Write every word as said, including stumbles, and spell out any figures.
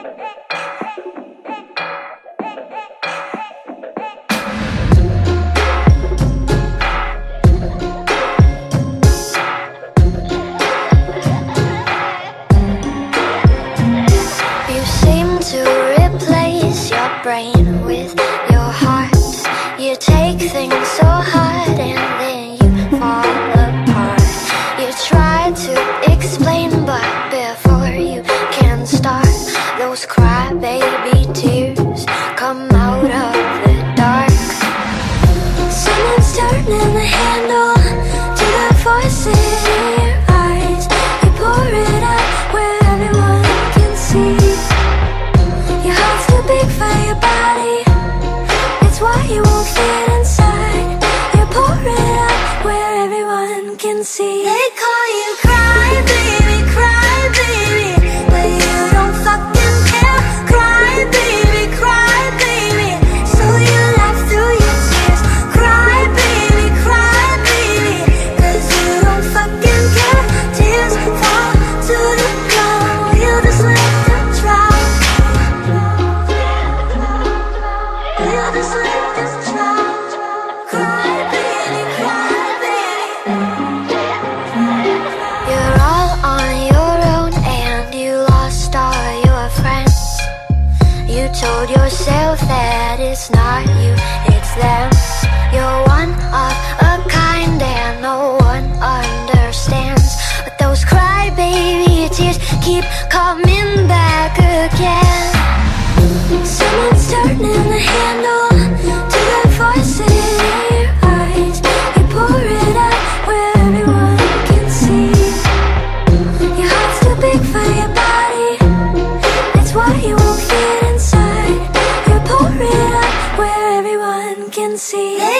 Brain with your heart. You take things so hard and then you fall apart. You try to explain, but before you can start, those crybaby tears come out of the dark. Someone's turning the handle to the voices in your eyes. You pour it out where everyone can see. Your heart's too big for your body, it's why you won't fit inside. You pour it out where everyone can see. They call you cry baby, cry baby, but you don't fucking care. Cry baby, cry baby, so you laugh through your tears. Cry baby, cry baby, cause you don't fucking care. Tears fall to the ground, you just let them drop. You just let them drop. Cry baby, cry baby. You're all on your own and you lost all your friends. You told yourself that it's not you, it's them. You're one of a kind and no one understands. But those crybaby tears keep coming back again. Someone's turning the handle to the voices in your eyes. You pour it out where everyone can see. Your heart's too big for your body, that's why you won't fit inside. You pour it out where everyone can see.